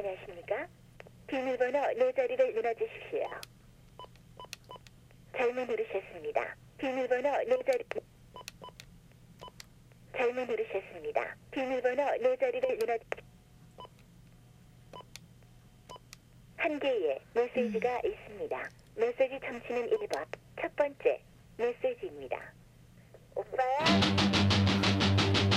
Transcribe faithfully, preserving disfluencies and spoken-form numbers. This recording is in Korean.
안녕하십니까? 비밀번호 네 자리를 눌러주십시오. 잘못 누르셨습니다. 비밀번호 네 자리 잘못 누르셨습니다. 비밀번호 네 자리를 눌러 한 개의 메시지가 있습니다. 메시지 청취는 일 번 첫 번째 메시지입니다. 오빠야.